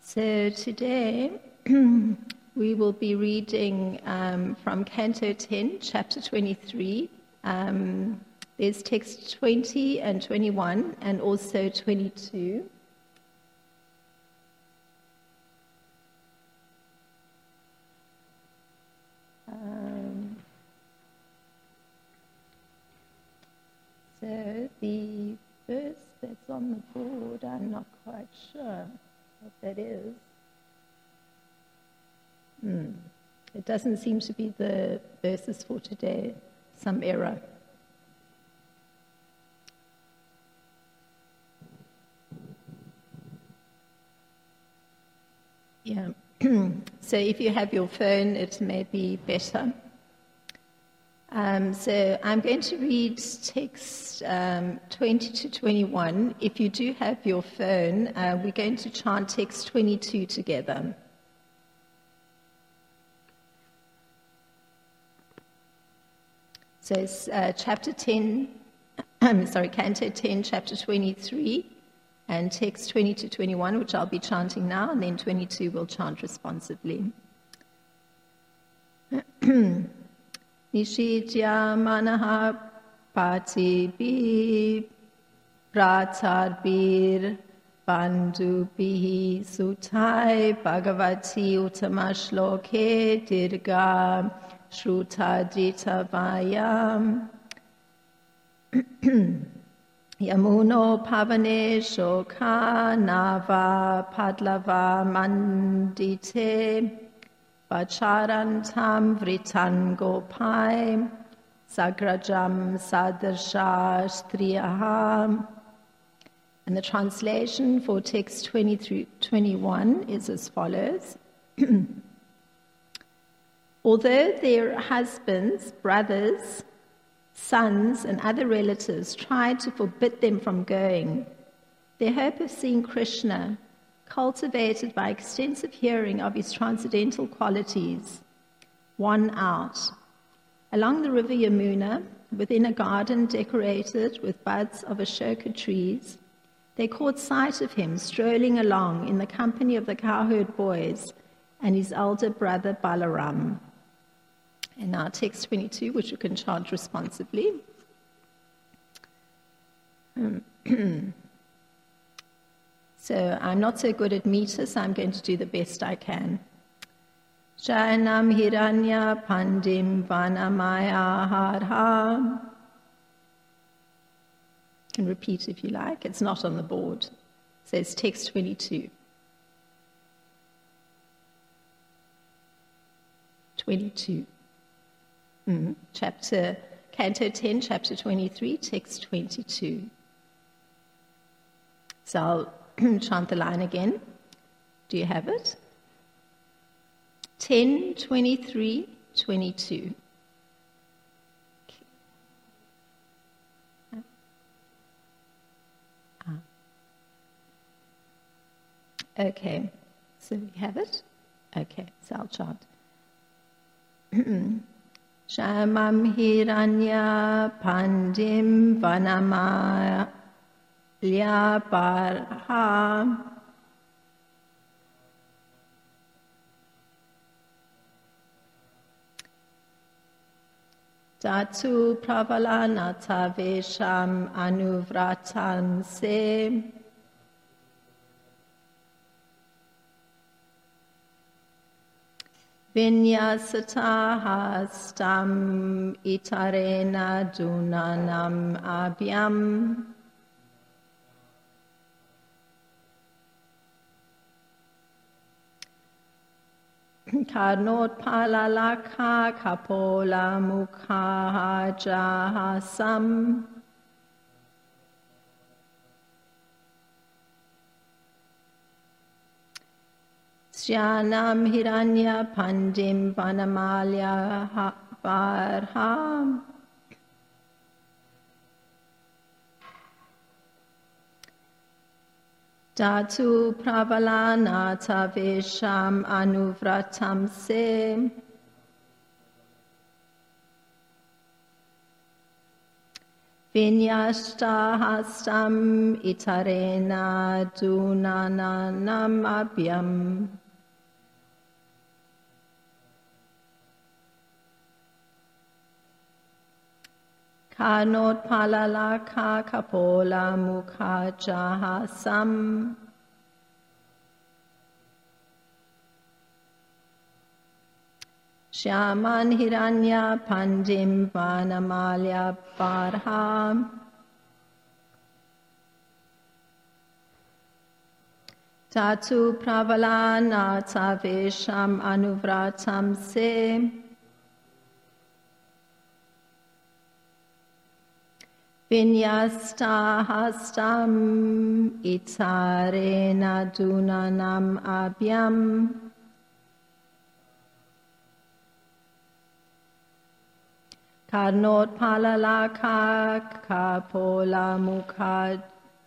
So today we will be reading from Canto 10, chapter 23. There's text 20 and 21 and also 22. So the verse that's on the board, I'm not quite sure what that is. It doesn't seem to be the verses for today. Some error. Yeah. So if you have your phone, it may be better. So I'm going to read text 20 to 21. If you do have your phone, we're going to chant text 22 together. So it's Canto 10, chapter 23, and text 20 to 21, which I'll be chanting now, and then 22 we'll chant responsively. Nishitya manaha patibi pratarbir bandhubihi sutai bhagavati utamashloke dirga shrutadita vayam yamuno pavane shoka nava padlava mandite Vacharantam vritan gopai sagrajam sadarsha striyaham. And the translation for text 20 through 21 is as follows. Although their husbands, brothers, sons, and other relatives tried to forbid them from going, their hope of seeing Krishna, cultivated by extensive hearing of his transcendental qualities, won out. Along the river Yamuna, within a garden decorated with buds of Ashoka trees, they caught sight of him strolling along in the company of the cowherd boys and his elder brother Balaram. And now text 22, which you can chant responsively. So I'm not so good at meters, so I'm going to do the best I can. Shayanam hiranya pandim vanamaya harha. You can repeat if you like. It's not on the board. So it's text 22. 22. Canto 10, chapter 23, text 22. So I'll chant the line again. Do you have it? 10, 23, 22. Okay, so we have it? Okay, so I'll chant. Shamam hiranya pandim vanamaya Lyaparha Datu Pravalanata Vesham Anuvratan Se Vinyasatahastam Itarena Dunanam Abhyam Karnot palalakha kapola mukha jahasam Syanam hiranya pandim vanamalya varham Datu pravalanata vesham anuvratam se Vinyashta hastam itarena dunanam abhyam. Kanot palalaka kapola mukha jahasam. Shyaman hiranya pandim vanamalya parha. Tatu pravalana tavesham anuvratam se. Vinyasta hastam itarena dunanam abhyam. Karnot palalaka kapola mukha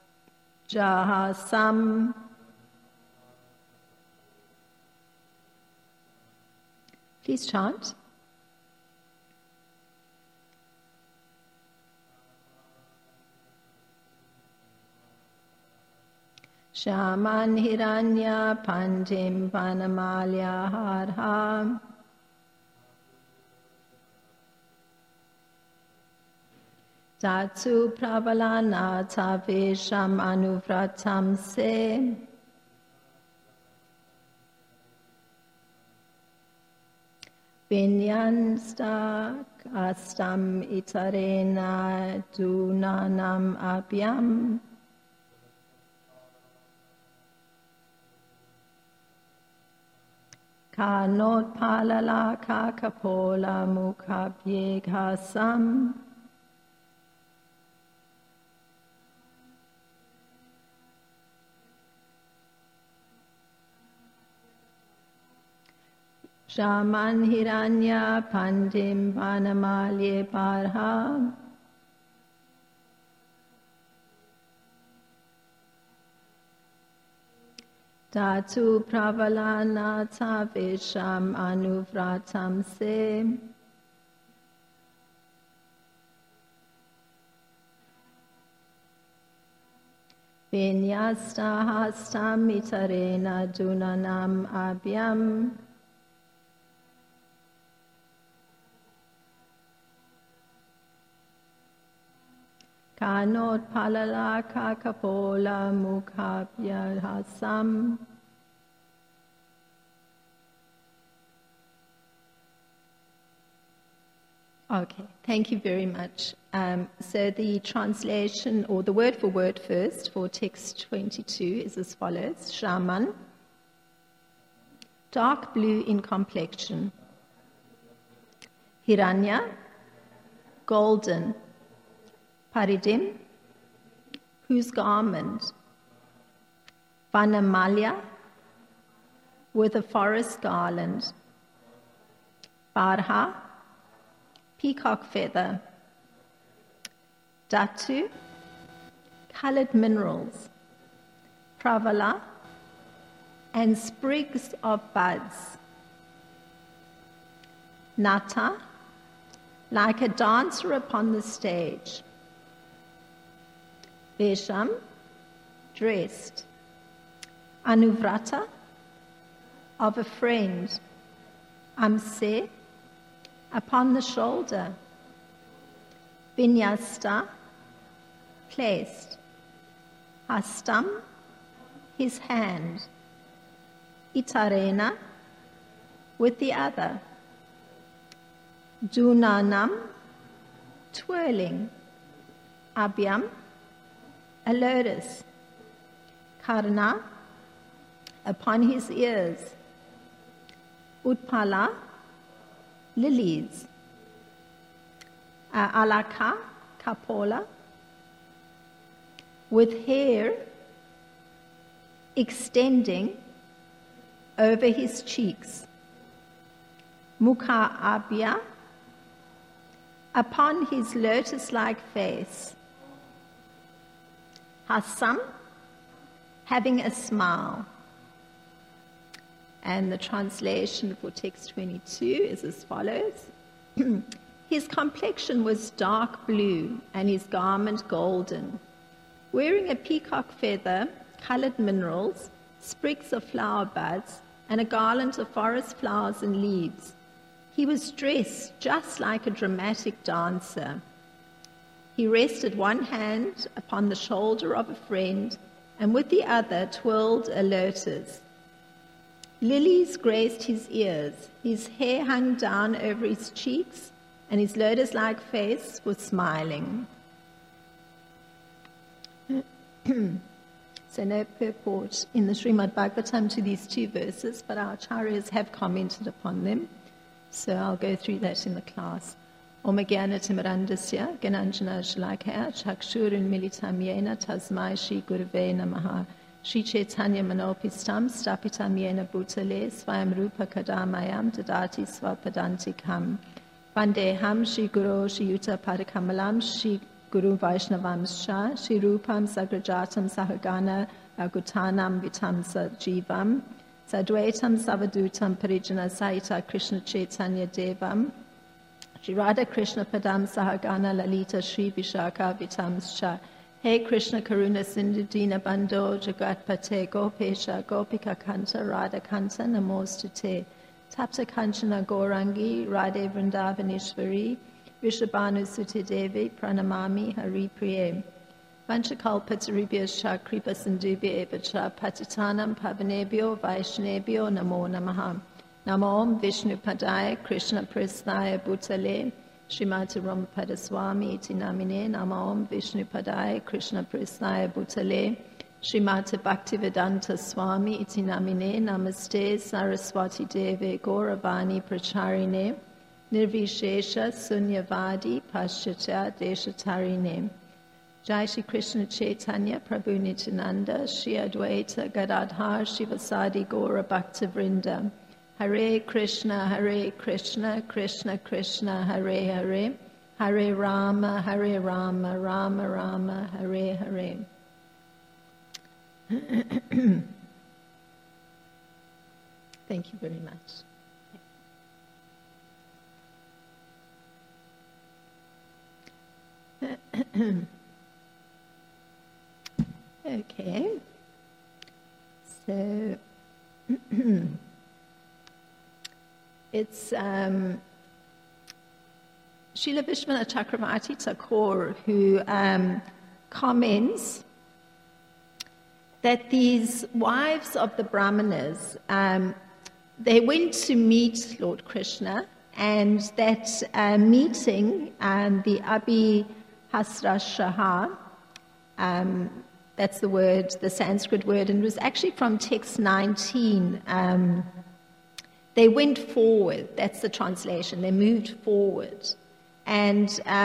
jahasam. Please chant. Shaman hiranya pandim vanamalya harha. Tatu pravalana tavesham anuvratam se. Vinyansta astam itarena dunanam abhyam. Kanot palalaka kapola mukhabyeghasam. Shaman hiranya pandim vanamalye parha. Tatu pravalana tavesham anuvratam se. Vinyasta hastam itarena dunanam abhyam. Kanot palalaka kapola mukhabhyahasam. Okay, thank you very much. So the translation, or the word for word first, for text 22 is as follows. Shaman, dark blue in complexion. Hiranya, golden. Paridim, whose garment? Vanamalya, with a forest garland. Barha, peacock feather. Datu, colored minerals. Pravala, and sprigs of buds. Nata, like a dancer upon the stage. Vesham, dressed. Anuvrata, of a friend. Amse, upon the shoulder. Vinyasta, placed. Hastam, his hand. Itarena, with the other. Dunanam, twirling. Abhyam, a lotus. Karna, upon his ears. Utpala, lilies. Alaka, kapola, with hair extending over his cheeks. Mukha abhya, upon his lotus-like face. Hasam, having a smile. And the translation for text 22 is as follows. His complexion was dark blue and his garment golden. Wearing a peacock feather, colored minerals, sprigs of flower buds, and a garland of forest flowers and leaves, he was dressed just like a dramatic dancer. He rested one hand upon the shoulder of a friend and with the other twirled a lotus. Lilies graced his ears, his hair hung down over his cheeks, and his lotus-like face was smiling. So no purport in the Srimad Bhagavatam to these two verses, but our acharyas have commented upon them. So I'll go through that in the class. Om Jnana Timirandasya Gananjana Shalakaya Chakshurun Militam Yena Tasmai Shri Gurave Namaha Shri Chaitanya Manopistam Stapitam Yena Bhutale Svayam Rupa Kadamayam Dadati Svapadantikam Vandeham Shri Guru Shri Yuta Padakamalam Shri Guru Vaishnavamscha Shri Rupam Sagrajatam Sahagana Agutanam Vitam Sajivam Sadvaitam Savadutam Parijana Saita Krishna Chaitanya Devam Shri Radha Krishna Padam Sahagana Lalita Shri Vishaka Vitamscha Hey Krishna Karuna Sindhu Dina Bandho Jagat Pate Gopesha Gopika Kanta Radha Kanta Namostute Tapta Kanchana Gaurangi Radhe Vrindavaneshwari Vishabhanu Sute Devi Pranamami Hari Priye Vanchakalpatarubhyascha Kripa Sindhubhya Evacha Patitanam Pavanebhyo Vaishnebhyo Namo Namaha Namo Vishnu Padaya Krishna Prasthaya Bhutale Srimati Ramapada Swami Iti Namine Namo Vishnu Padaya Krishna Prasthaya Bhutale Srimati Bhaktivedanta Swami Iti Namine Namaste Saraswati Deve Gauravani Pracharine Nirvishesha Sunyavadi Paschatya Deshatarine Jai Shri Krishna Chaitanya Prabhu Nityananda Shri Advaita Gadadhar Shivasadi Gaura Bhaktivrinda Hare Krishna, Krishna Krishna, Hare Hare, Hare Rama, Rama Rama, Hare Hare. Thank you very much. Okay, so it's Srila Vishwanath Chakravarti Thakur who comments that these wives of the Brahmanas, they went to meet Lord Krishna, and that meeting, the Abhihasra that's the word, the Sanskrit word, and it was actually from text 19. They went forward, that's the translation, they moved forward. And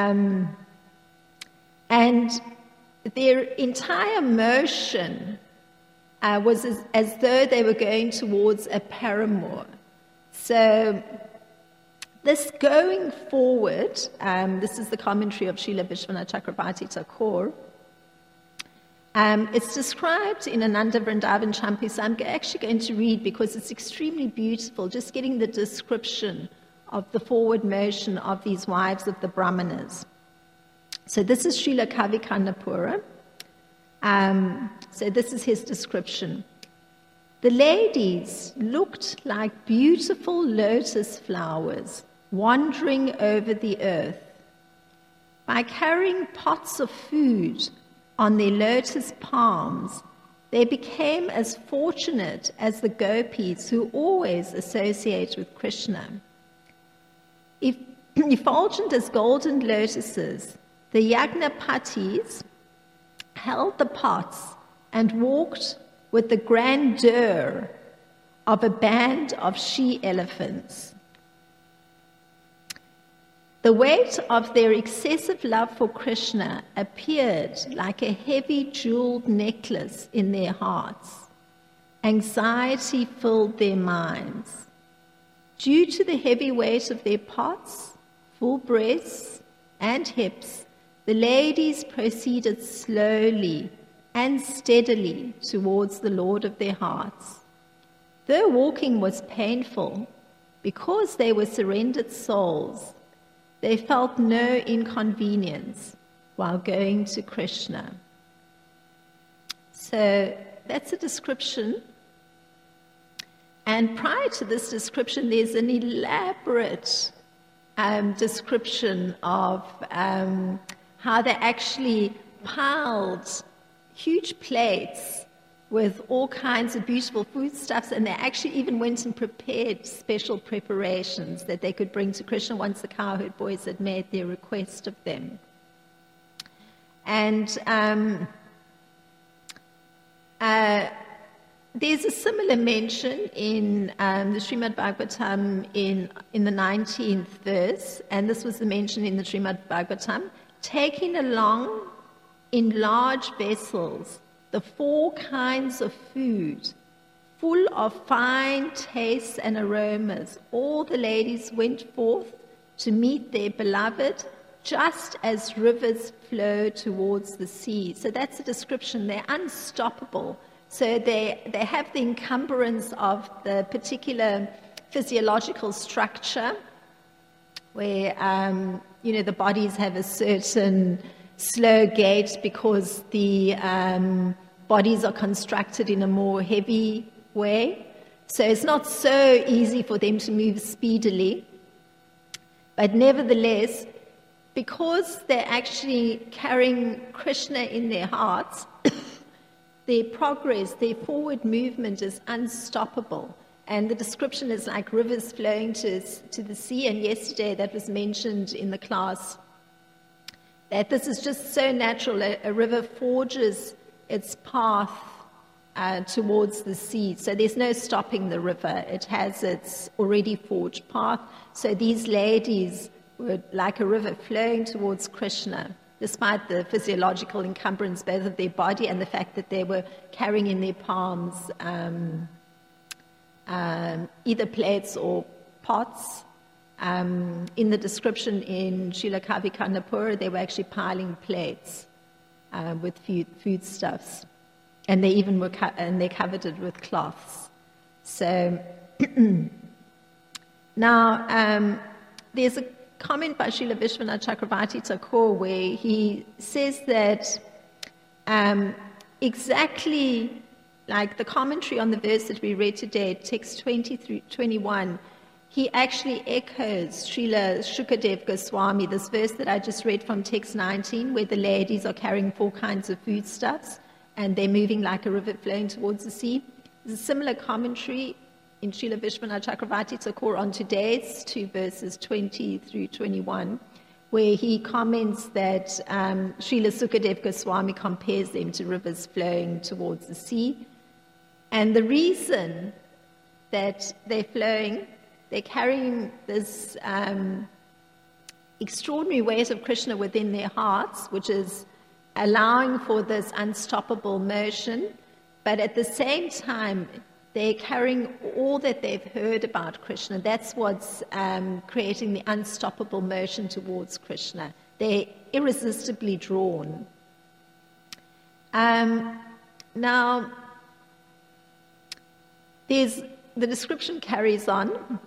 their entire motion was as though they were going towards a paramour. So this going forward, this is the commentary of Srila Vishwanath Chakravarti Thakur. It's described in Ananda Vrindavan Champi, so I'm actually going to read because it's extremely beautiful, just getting the description of the forward motion of these wives of the Brahmanas. So this is Srila Kavi Kannapura. So this is his description. The ladies looked like beautiful lotus flowers wandering over the earth. By carrying pots of food on their lotus palms, they became as fortunate as the gopis who always associate with Krishna. Effulgent as golden lotuses, the Yagnapatis held the pots and walked with the grandeur of a band of she-elephants. The weight of their excessive love for Krishna appeared like a heavy jeweled necklace in their hearts. Anxiety filled their minds. Due to the heavy weight of their pots, full breasts, and hips, the ladies proceeded slowly and steadily towards the Lord of their hearts. Though walking was painful, because they were surrendered souls, they felt no inconvenience while going to Krishna. So that's a description. And prior to this description, there's an elaborate description of how they actually piled huge plates with all kinds of beautiful foodstuffs, and they actually even went and prepared special preparations that they could bring to Krishna once the cowherd boys had made their request of them. And there's a similar mention in the Srimad Bhagavatam in the 19th verse, and this was the mention in the Srimad Bhagavatam, taking along in large vessels the 4 kinds of food, full of fine tastes and aromas. All the ladies went forth to meet their beloved, just as rivers flow towards the sea. So that's a description. They're unstoppable. So they have the encumbrance of the particular physiological structure where, the bodies have a certain slow gait because the bodies are constructed in a more heavy way. So it's not so easy for them to move speedily. But nevertheless, because they're actually carrying Krishna in their hearts, their progress, their forward movement is unstoppable. And the description is like rivers flowing to the sea. And yesterday that was mentioned in the class, that this is just so natural. A river forges its path towards the sea. So there's no stopping the river. It has its already forged path. So these ladies were like a river flowing towards Krishna, despite the physiological encumbrance both of their body and the fact that they were carrying in their palms either plates or pots. In the description in Srila Kavi Karnapura, they were actually piling plates with foodstuffs, and they even were they're covered it with cloths. So now there's a comment by Srila Vishwanath Chakravarti Thakur where he says that exactly like the commentary on the verse that we read today, text 20 through 21, he actually echoes Srila Shukadev Goswami, this verse that I just read from text 19, where the ladies are carrying 4 kinds of foodstuffs and they're moving like a river flowing towards the sea. There's a similar commentary in Srila Vishwanath Chakravarti Thakur on today's 2 verses 20 through 21, where he comments that Srila Sukadev Goswami compares them to rivers flowing towards the sea. And the reason that they're flowing, they're carrying this extraordinary weight of Krishna within their hearts, which is allowing for this unstoppable motion, but at the same time, they're carrying all that they've heard about Krishna. That's what's creating the unstoppable motion towards Krishna. They're irresistibly drawn. Now, the description carries on.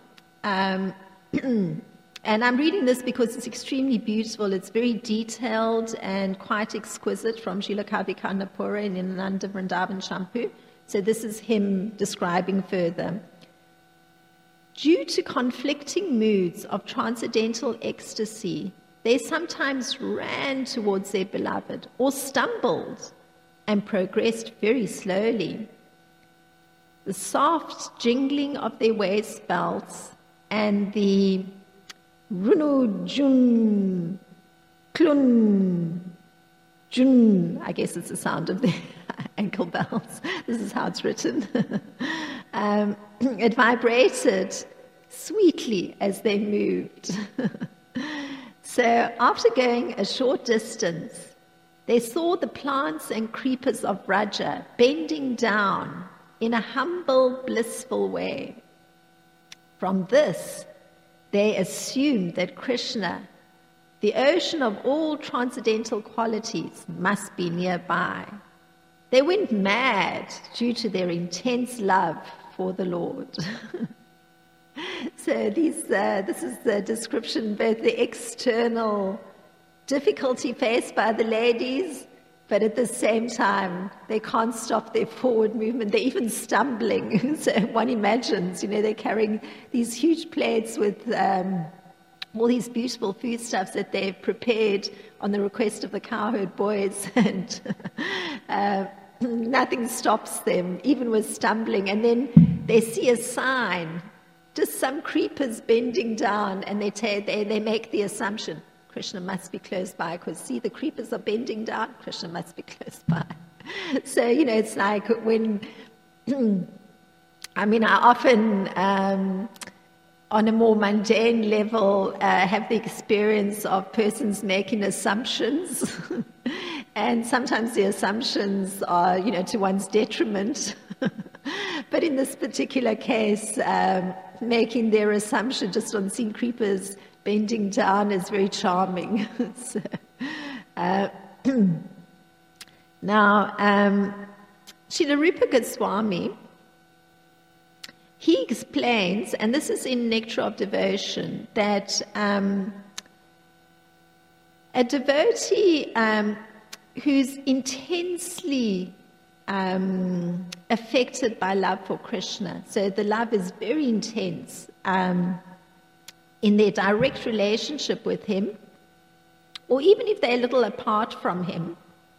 And I'm reading this because it's extremely beautiful. It's very detailed and quite exquisite from Srila Kavi Karnapura in Nanda Vrindavan Champu. So this is him describing further. Due to conflicting moods of transcendental ecstasy, they sometimes ran towards their beloved or stumbled and progressed very slowly. The soft jingling of their waist belts and the runu jun klun jun, I guess it's the sound of the ankle bells. This is how it's written. It vibrated sweetly as they moved. So after going a short distance, they saw the plants and creepers of Vraja bending down in a humble, blissful way. From this, they assumed that Krishna, the ocean of all transcendental qualities, must be nearby. They went mad due to their intense love for the Lord. So this is the description, both the external difficulty faced by the ladies, but at the same time, they can't stop their forward movement. They're even stumbling. So one imagines, they're carrying these huge plates with all these beautiful foodstuffs that they've prepared on the request of the cowherd boys, and nothing stops them, even with stumbling. And then they see a sign, just some creepers bending down, and they make the assumption, Krishna must be close by, because see, the creepers are bending down, Krishna must be close by. So, it's like when, I often, on a more mundane level, have the experience of persons making assumptions. And sometimes the assumptions are, to one's detriment. But in this particular case, making their assumption just on seeing creepers bending down is very charming. So, now, Srila Rupa Goswami, he explains, and this is in Nectar of Devotion, that a devotee who's intensely affected by love for Krishna, so the love is very intense in their direct relationship with him, or even if they're a little apart from him,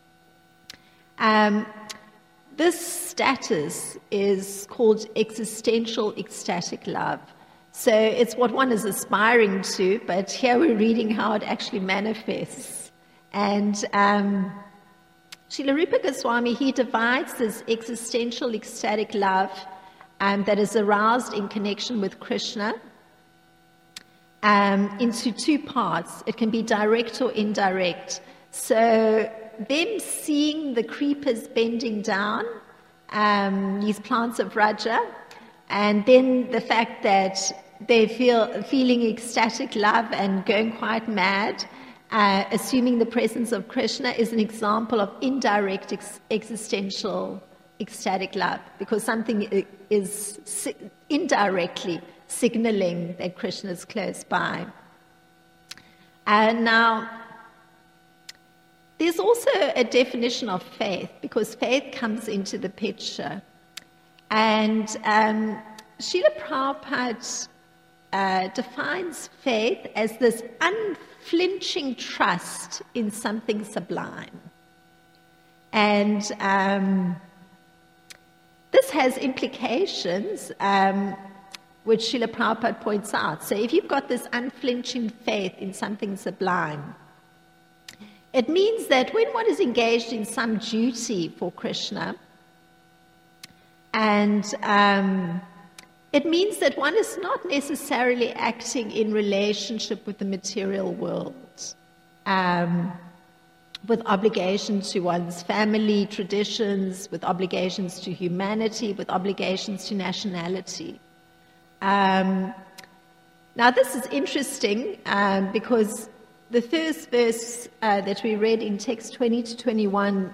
this status is called existential ecstatic love. So it's what one is aspiring to, but here we're reading how it actually manifests. And Srila Rupa Goswami, he divides this existential ecstatic love that is aroused in connection with Krishna into two parts. It can be direct or indirect. So them seeing the creepers bending down, these plants of Raja, and then the fact that they feeling ecstatic love and going quite mad, assuming the presence of Krishna, is an example of indirect existential ecstatic love, because something is indirectly signaling that Krishna is close by. And now, there's also a definition of faith, because faith comes into the picture. And Srila Prabhupada defines faith as this unflinching trust in something sublime. And this has implications, which Srila Prabhupada points out. So if you've got this unflinching faith in something sublime, it means that when one is engaged in some duty for Krishna, and it means that one is not necessarily acting in relationship with the material world, with obligations to one's family, traditions, with obligations to humanity, with obligations to nationality. Now this is interesting because the first verse that we read in text 20 to 21,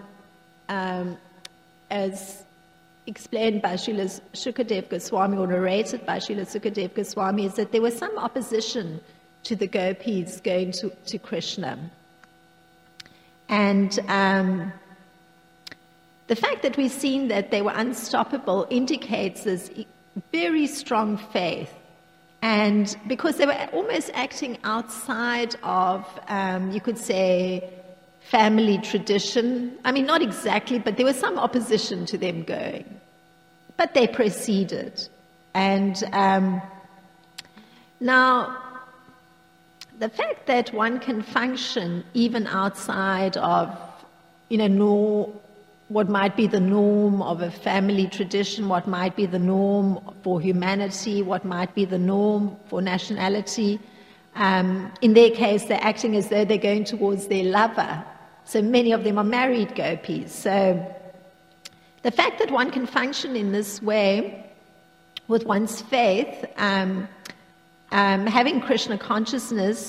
as explained by Srila Shukadev Goswami, or narrated by Srila Shukadev Goswami, is that there was some opposition to the gopis going to Krishna. And the fact that we've seen that they were unstoppable indicates this very strong faith. And because they were almost acting outside of, you could say, family tradition. I mean, not exactly, but there was some opposition to them going. But they proceeded. And now, the fact that one can function even outside of, what might be the norm of a family tradition, what might be the norm for humanity, what might be the norm for nationality. In their case, they're acting as though they're going towards their lover. So many of them are married gopis. So the fact that one can function in this way with one's faith, having Krishna consciousness,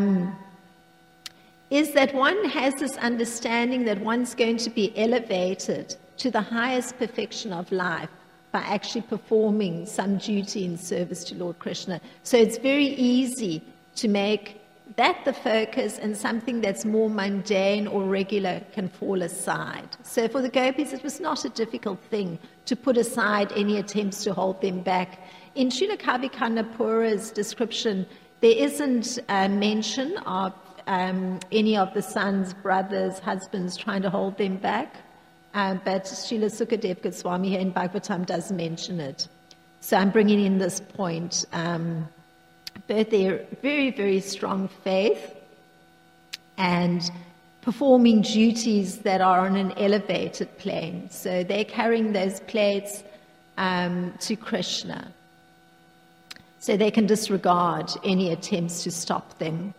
is that one has this understanding that one's going to be elevated to the highest perfection of life by actually performing some duty in service to Lord Krishna. So it's very easy to make that the focus, and something that's more mundane or regular can fall aside. So for the gopis, it was not a difficult thing to put aside any attempts to hold them back. In Srila Kavi Kannapura's description, there isn't a mention of any of the sons, brothers, husbands trying to hold them back. But Srila Sukadev Goswami here in Bhagavatam does mention it. So I'm bringing in this point. But they're very, very strong faith and performing duties that are on an elevated plane. So they're carrying those plates to Krishna. So they can disregard any attempts to stop them.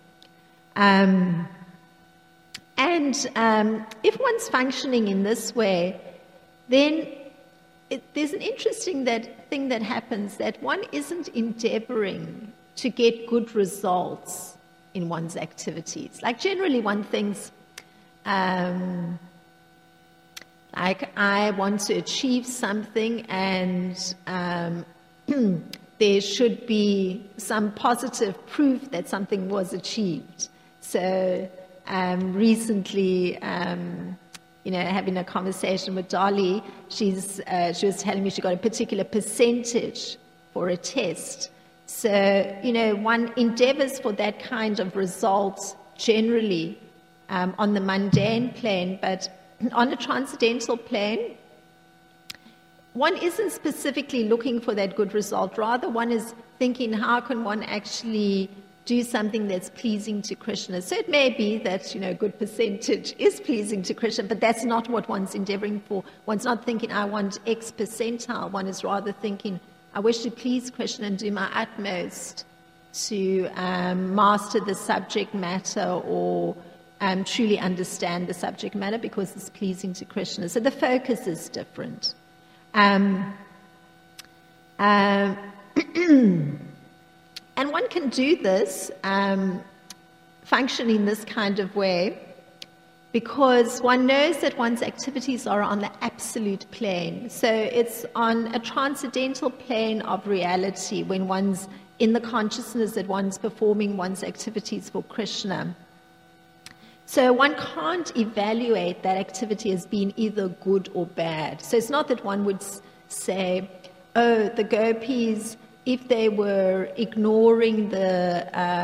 If one's functioning in this way, then there's an interesting thing that happens, that one isn't endeavoring to get good results in one's activities. Like generally one thinks, like I want to achieve something, and there should be some positive proof that something was achieved. So recently, having a conversation with Dolly, she was telling me she got a particular percentage for a test. So, one endeavors for that kind of result generally on the mundane plane, but on a transcendental plane, one isn't specifically looking for that good result. Rather, one is thinking, how can one actually do something that's pleasing to Krishna? So it may be that, a good percentage is pleasing to Krishna, but that's not what one's endeavoring for. One's not thinking, I want X percentile. One is rather thinking, I wish to please Krishna and do my utmost to master the subject matter, or truly understand the subject matter because it's pleasing to Krishna. So the focus is different. And one can do this, function in this kind of way, because one knows that one's activities are on the absolute plane. So it's on a transcendental plane of reality when one's in the consciousness that one's performing one's activities for Krishna. So one can't evaluate that activity as being either good or bad. So it's not that one would say, oh, the gopis, if they were ignoring the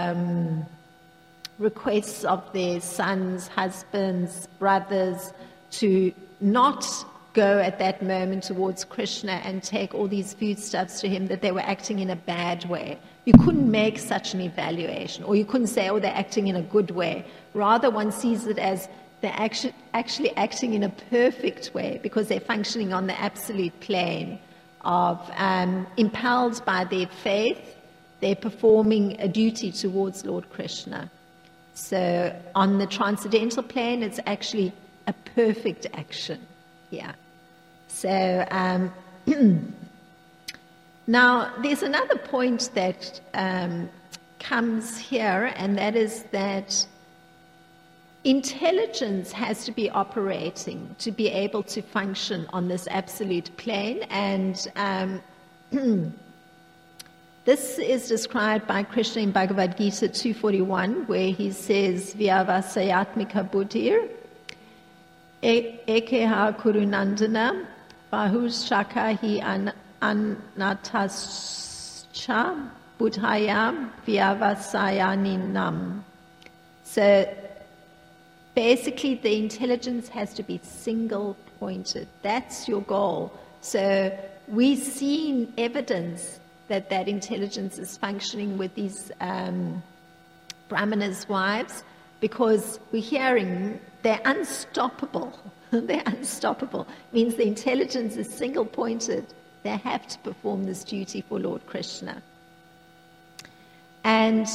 requests of their sons, husbands, brothers to not go at that moment towards Krishna and take all these foodstuffs to him, that they were acting in a bad way. You couldn't make such an evaluation, or you couldn't say, oh, they're acting in a good way. Rather, one sees it as they're actually acting in a perfect way because they're functioning on the absolute plane of impelled by their faith, they're performing a duty towards Lord Krishna. So on the transcendental plane, it's actually a perfect action. Yeah. So now there's another point that comes here, and that is that intelligence has to be operating to be able to function on this absolute plane, and this is described by Krishna in Bhagavad Gita 2:41, where he says, Vyavasayatmika buddhir ekeha kurunandana bahushaka hi anatascha buddhayam vyavasayaninam. So basically, the intelligence has to be single-pointed. That's your goal. So we've seen evidence that intelligence is functioning with these brahmanas' wives, because we're hearing they're unstoppable. They're unstoppable. Means the intelligence is single-pointed. They have to perform this duty for Lord Krishna. And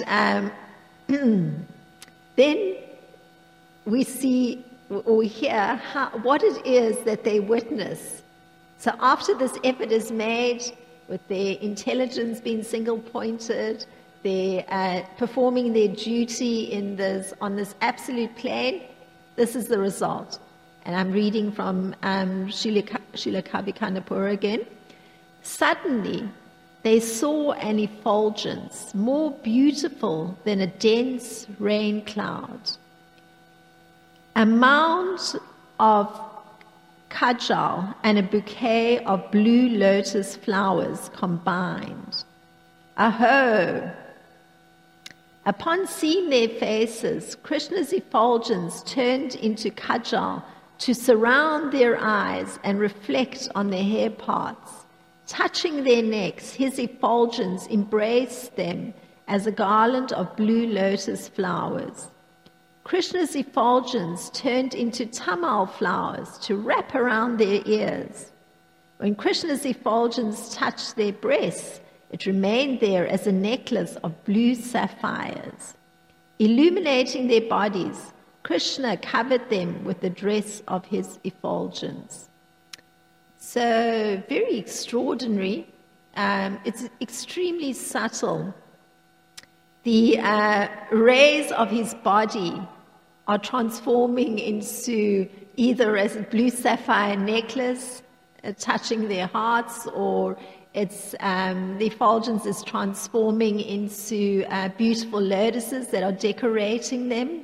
then we see or we hear what it is that they witness. So after this effort is made, with their intelligence being single-pointed, they're performing their duty on this absolute plane, this is the result. And I'm reading from Srila Kavi Kannapura again. Suddenly, they saw an effulgence more beautiful than a dense rain cloud. A mound of kajal and a bouquet of blue lotus flowers combined. Aho! Upon seeing their faces, Krishna's effulgence turned into kajal to surround their eyes and reflect on their hair parts. Touching their necks, his effulgence embraced them as a garland of blue lotus flowers. Krishna's effulgence turned into tamal flowers to wrap around their ears. When Krishna's effulgence touched their breasts, it remained there as a necklace of blue sapphires. Illuminating their bodies, Krishna covered them with the dress of his effulgence. So, very extraordinary. It's extremely subtle. The rays of his body are transforming into either as a blue sapphire necklace, touching their hearts, or it's the effulgence is transforming into beautiful lotuses that are decorating them.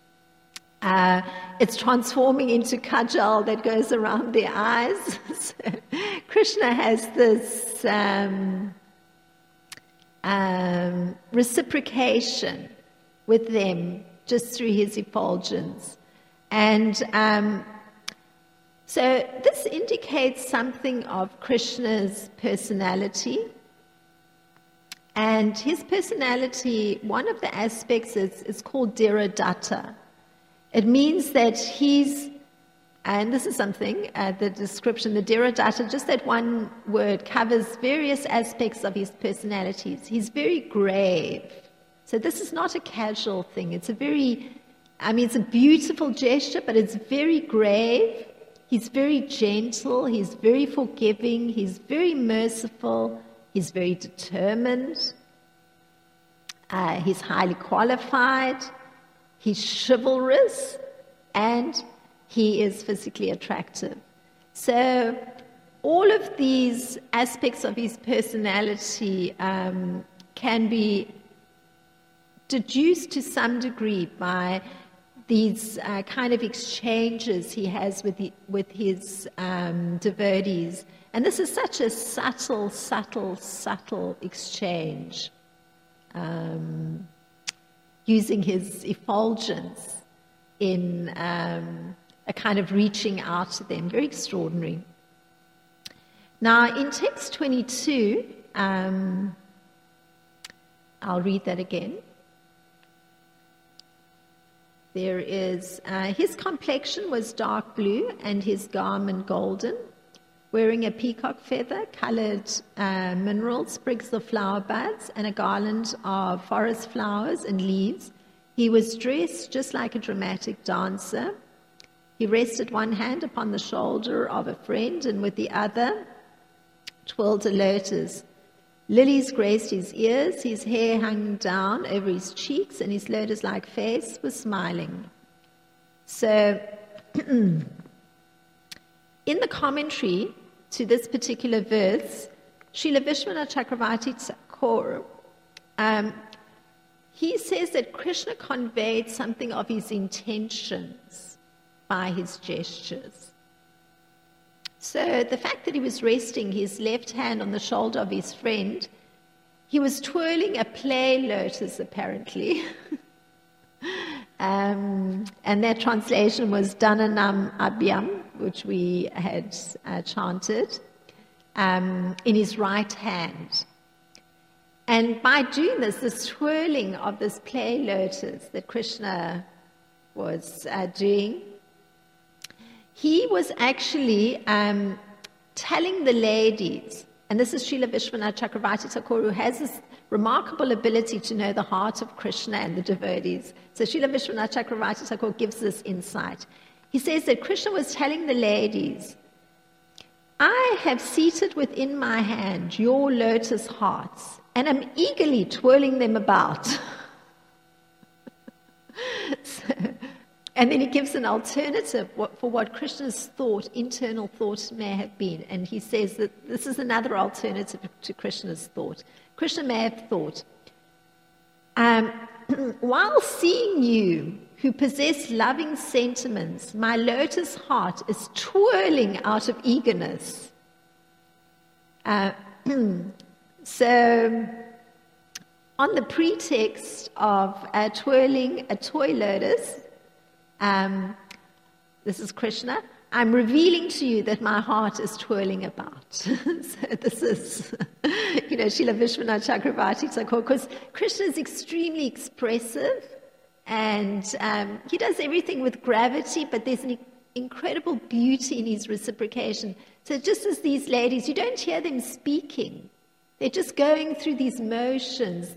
It's transforming into kajal that goes around their eyes. So Krishna has this reciprocation with them just through his effulgence. And so this indicates something of Krishna's personality. And his personality, one of the aspects is called Dhiradatta. It means that he's, and this is something, the description, the Dhiradatta, just that one word covers various aspects of his personalities. He's very grave. So this is not a casual thing. It's it's a beautiful gesture, but it's very grave. He's very gentle. He's very forgiving. He's very merciful. He's very determined. He's highly qualified. He's chivalrous, and he is physically attractive. So all of these aspects of his personality can be deduced to some degree by these kind of exchanges he has with his devotees. And this is such a subtle exchange. Using his effulgence in a kind of reaching out to them. Very extraordinary. Now, in text 22, I'll read that again. There is, his complexion was dark blue and his garment golden, wearing a peacock feather, colored minerals, sprigs of flower buds, and a garland of forest flowers and leaves. He was dressed just like a dramatic dancer. He rested one hand upon the shoulder of a friend, and with the other twirled a lotus. Lilies graced his ears, his hair hung down over his cheeks, and his lotus-like face was smiling. So, in the commentary to this particular verse, Srila Vishwanath Chakravarti Thakur, he says that Krishna conveyed something of his intentions by his gestures. So the fact that he was resting his left hand on the shoulder of his friend, he was twirling a play lotus apparently. And that translation was Dhananam Abhyam, which we had chanted, in his right hand. And by doing this twirling of this play lotus that Krishna was doing, he was actually telling the ladies, and this is Srila Vishwanath Chakravarti Thakur, who has this remarkable ability to know the heart of Krishna and the devotees. So Srila Vishwanath Chakravarti Thakur gives this insight. He says that Krishna was telling the ladies, I have seated within my hand your lotus hearts, and am eagerly twirling them about. So, And then he gives an alternative for what Krishna's internal thought may have been. And he says that this is another alternative to Krishna's thought. Krishna may have thought, while seeing you who possess loving sentiments, my lotus heart is twirling out of eagerness. So, on the pretext of twirling a toy lotus, this is Krishna, I'm revealing to you that my heart is twirling about. So this is, Srila Vishwanath Chakravarti Thakur, because Krishna is extremely expressive, and he does everything with gravity, but there's an incredible beauty in his reciprocation. So just as these ladies, you don't hear them speaking. They're just going through these motions,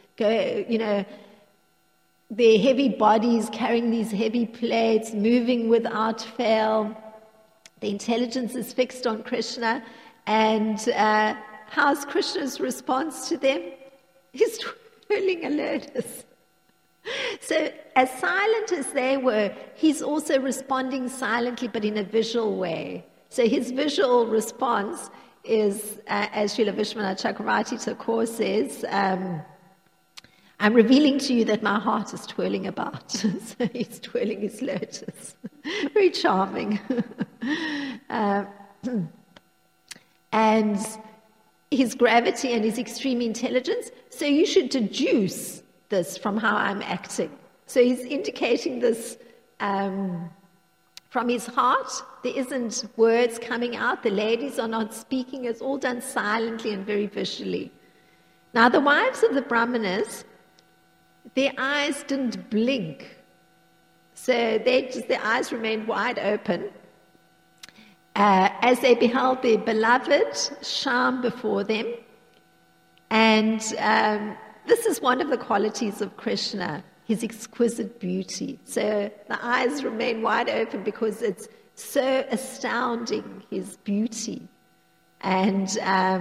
their heavy bodies carrying these heavy plates, moving without fail. The intelligence is fixed on Krishna. And how's Krishna's response to them? He's twirling a lotus. So as silent as they were, he's also responding silently, but in a visual way. So his visual response is, as Srila Vishwanath Chakravarti Thakur says, I'm revealing to you that my heart is twirling about. So he's twirling his lotus. Very charming. And his gravity and his extreme intelligence. So you should deduce this from how I'm acting. So he's indicating this from his heart. There isn't words coming out. The ladies are not speaking. It's all done silently and very visually. Now, the wives of the Brahmanas, their eyes didn't blink. So their eyes remained wide open as they beheld their beloved Shyam before them. And this is one of the qualities of Krishna, his exquisite beauty. So the eyes remain wide open because it's so astounding, his beauty. And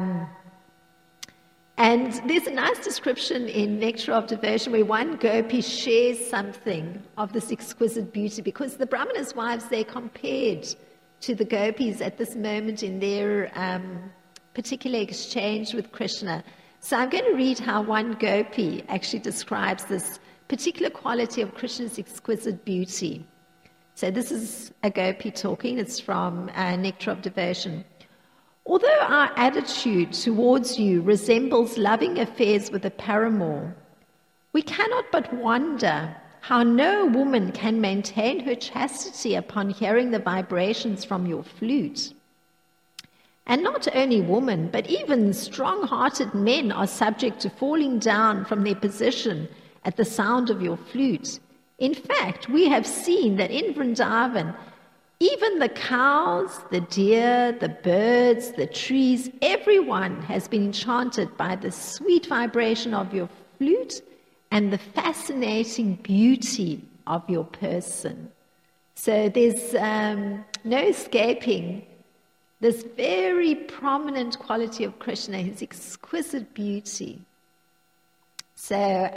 there's a nice description in Nectar of Devotion where one gopi shares something of this exquisite beauty, because the Brahmana's wives, they compared to the gopis at this moment in their particular exchange with Krishna. So I'm going to read how one gopi actually describes this particular quality of Krishna's exquisite beauty. So this is a gopi talking. It's from Nectar of Devotion. Although our attitude towards you resembles loving affairs with a paramour, we cannot but wonder how no woman can maintain her chastity upon hearing the vibrations from your flute. And not only women, but even strong-hearted men are subject to falling down from their position at the sound of your flute. In fact, we have seen that in Vrindavan, even the cows, the deer, the birds, the trees, everyone has been enchanted by the sweet vibration of your flute and the fascinating beauty of your person. So there's no escaping this very prominent quality of Krishna, his exquisite beauty. So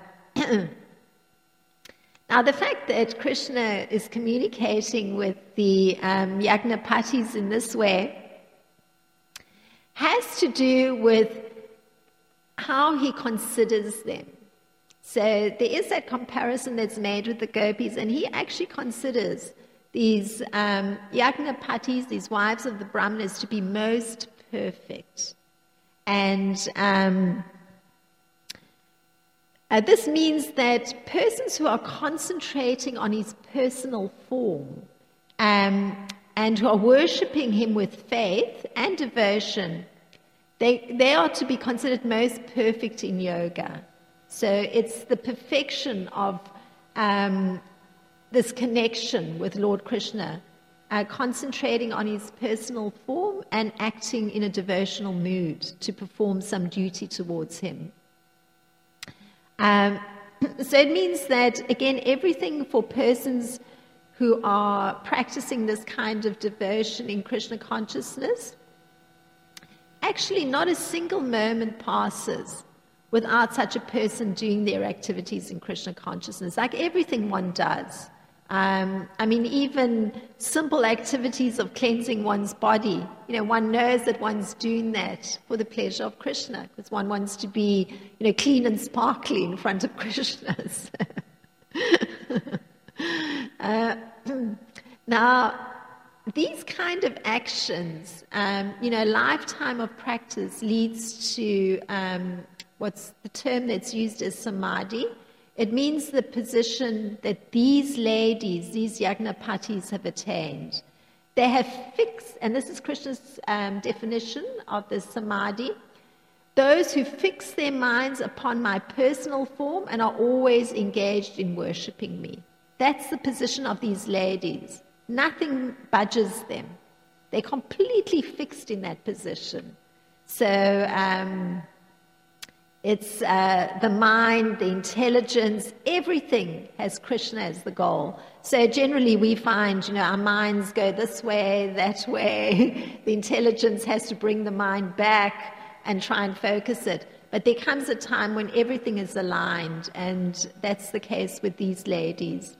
now, the fact that Krishna is communicating with the Yagnapatis in this way has to do with how he considers them. So there is that comparison that's made with the gopis, and he actually considers these Yagnapatis, these wives of the Brahmanas, to be most perfect. And this means that persons who are concentrating on his personal form and who are worshipping him with faith and devotion, they are to be considered most perfect in yoga. So it's the perfection of this connection with Lord Krishna, concentrating on his personal form and acting in a devotional mood to perform some duty towards him. So it means that, again, everything for persons who are practicing this kind of devotion in Krishna consciousness, actually not a single moment passes without such a person doing their activities in Krishna consciousness. Like everything one does, I mean, even simple activities of cleansing one's body, one knows that one's doing that for the pleasure of Krishna, because one wants to be, clean and sparkly in front of Krishna. Now, these kind of actions, a lifetime of practice leads to what's the term that's used as samadhi. It means the position that these ladies, these yagnapatis, have attained. They have fixed, and this is Krishna's definition of the samadhi, those who fix their minds upon my personal form and are always engaged in worshipping me. That's the position of these ladies. Nothing budges them. They're completely fixed in that position. So it's the mind, the intelligence, everything has Krishna as the goal. So generally we find, our minds go this way, that way. The intelligence has to bring the mind back and try and focus it. But there comes a time when everything is aligned, and that's the case with these ladies.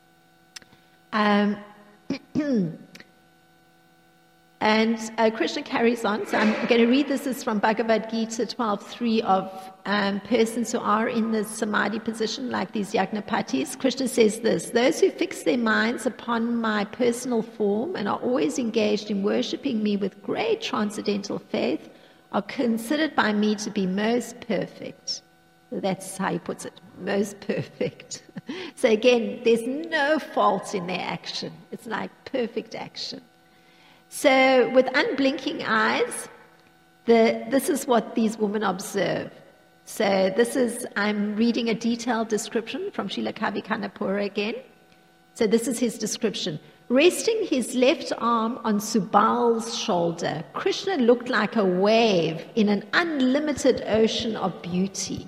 And Krishna carries on. So I'm going to read this is from Bhagavad Gita 12.3 of persons who are in the samadhi position like these yagnapatis. Krishna says this: those who fix their minds upon my personal form and are always engaged in worshipping me with great transcendental faith are considered by me to be most perfect. So that's how he puts it, most perfect. So again, there's no fault in their action. It's like perfect action. So with unblinking eyes, this is what these women observe. So I'm reading a detailed description from Srila Kavi Kanapura again. So this is his description. Resting his left arm on Subal's shoulder, Krishna looked like a wave in an unlimited ocean of beauty.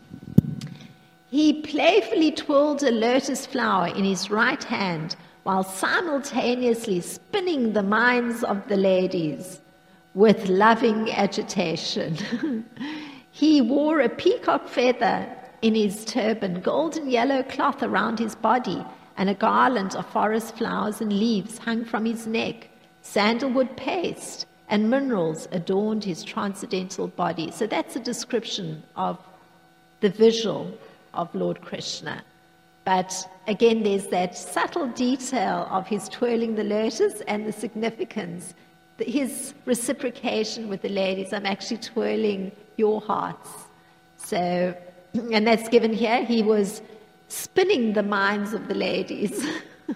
He playfully twirled a lotus flower in his right hand while simultaneously spinning the minds of the ladies with loving agitation. He wore a peacock feather in his turban, golden yellow cloth around his body, and a garland of forest flowers and leaves hung from his neck. Sandalwood paste and minerals adorned his transcendental body. So that's a description of the visual of Lord Krishna. But again, there's that subtle detail of his twirling the lotus and the significance, his reciprocation with the ladies. I'm actually twirling your hearts. So, and that's given here. He was spinning the minds of the ladies.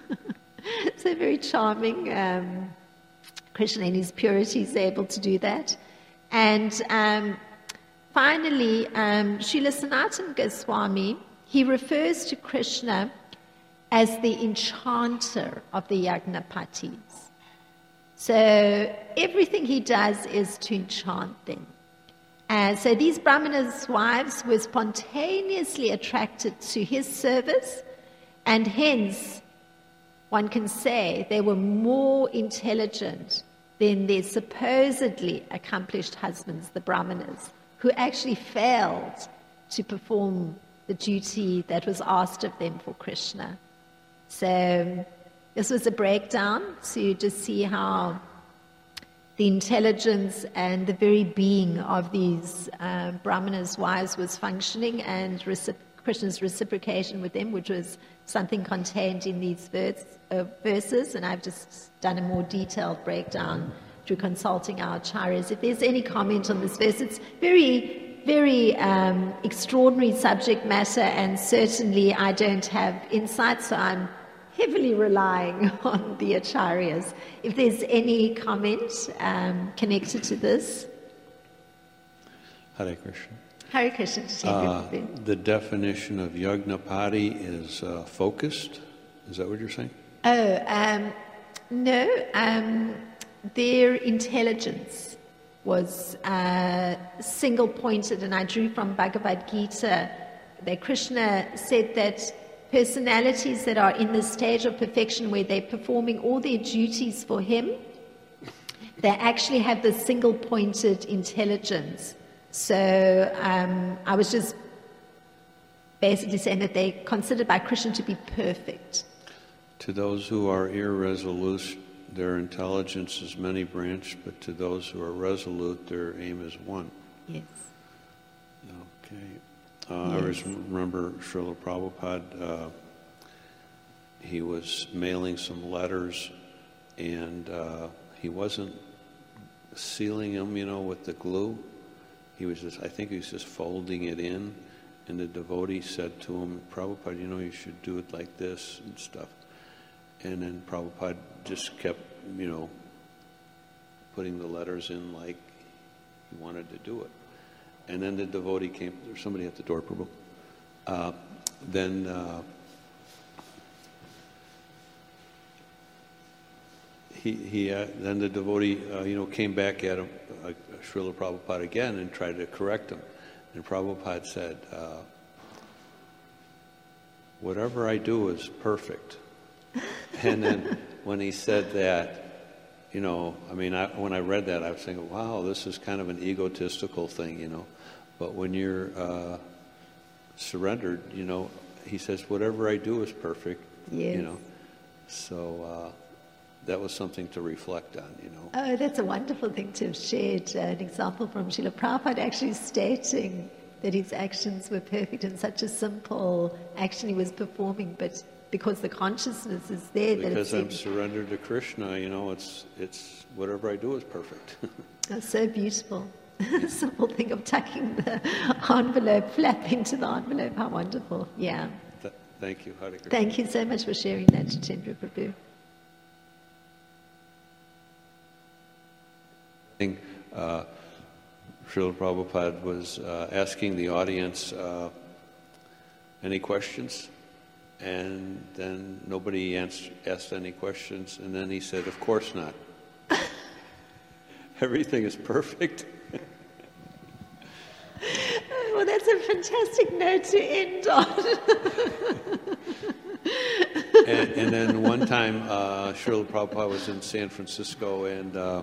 So very charming. Krishna in his purity is able to do that. And finally, Srila Sanatana Goswami, he refers to Krishna as the enchanter of the Yagnapatis. So everything he does is to enchant them. And so these Brahmanas' wives were spontaneously attracted to his service, and hence one can say they were more intelligent than their supposedly accomplished husbands, the Brahmanas, who actually failed to perform the duty that was asked of them for Krishna. So this was a breakdown to just see how the intelligence and the very being of these Brahmanas' wives was functioning, and Krishna's reciprocation with them, which was something contained in these verses. And I've just done a more detailed breakdown through consulting our acharyas. If there's any comment on this verse, it's very, very extraordinary subject matter, and certainly I don't have insight, so I'm heavily relying on the acharyas. If there's any comment connected to this. Hare Krishna. Hare Krishna. The definition of Yagnapati is focused. Is that what you're saying? No. Their intelligence was single-pointed, and I drew from Bhagavad Gita that Krishna said that personalities that are in this stage of perfection where they're performing all their duties for him, they actually have this single-pointed intelligence. So I was just basically saying that they're considered by Krishna to be perfect. To those who are irresolute, their intelligence is many-branched, but to those who are resolute, their aim is one. Yes. Okay. I always remember Srila Prabhupada, he was mailing some letters, and he wasn't sealing them, with the glue. I think he was just folding it in, and the devotee said to him, Prabhupada, you should do it like this and stuff. And then Prabhupada just kept, putting the letters in like he wanted to do it. And then the devotee came, there's somebody at the door, Prabhu. Then the devotee, came back at him, Srila Prabhupada again, and tried to correct him. And Prabhupada said, whatever I do is perfect. And then when he said that, when I read that, I was thinking, wow, this is kind of an egotistical thing, But when you're surrendered, he says, whatever I do is perfect, Yes. So that was something to reflect on, Oh, that's a wonderful thing to have shared. An example from Srila Prabhupada actually stating that his actions were perfect in such a simple action he was performing, but because the consciousness is there. Because I'm surrendered to Krishna, it's whatever I do is perfect. That's so beautiful. Simple thing of tucking the envelope, flap into the envelope. How wonderful. Yeah. Thank you, Hare Krishna. Thank you so much for sharing that, Jitendra Prabhu. Srila Prabhupada was asking the audience any questions, and then nobody asked any questions, and then he said, of course not. Everything is perfect. Well, that's a fantastic note to end on. And then one time, Srila Prabhupada was in San Francisco, and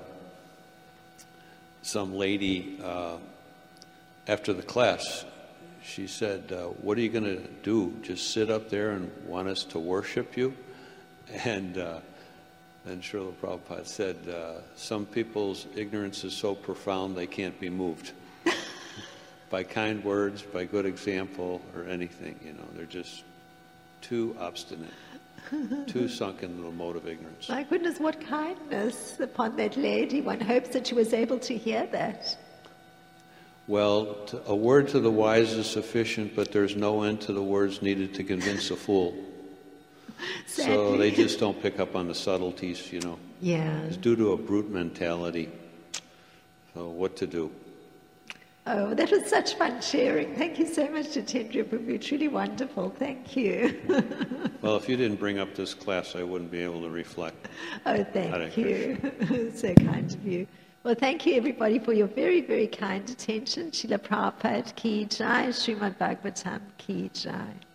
some lady, after the class, she said, what are you going to do? Just sit up there and want us to worship you? And then Srila Prabhupada said, some people's ignorance is so profound they can't be moved. By kind words, by good example, or anything, they're just too obstinate, too sunk into the mode of ignorance. My goodness, what kindness upon that lady. One hopes that she was able to hear that. Well, a word to the wise is sufficient, but there's no end to the words needed to convince a fool. So they just don't pick up on the subtleties, Yeah. It's due to a brute mentality. So what to do? Oh, that was such fun sharing. Thank you so much, Jitendra Prabhu. Truly wonderful. Thank you. Well, if you didn't bring up this class, I wouldn't be able to reflect. Oh, thank you. So kind of you. Well, thank you, everybody, for your very, very kind attention. Srila Prabhupada ki jai, Srimad Bhagavatam ki jai.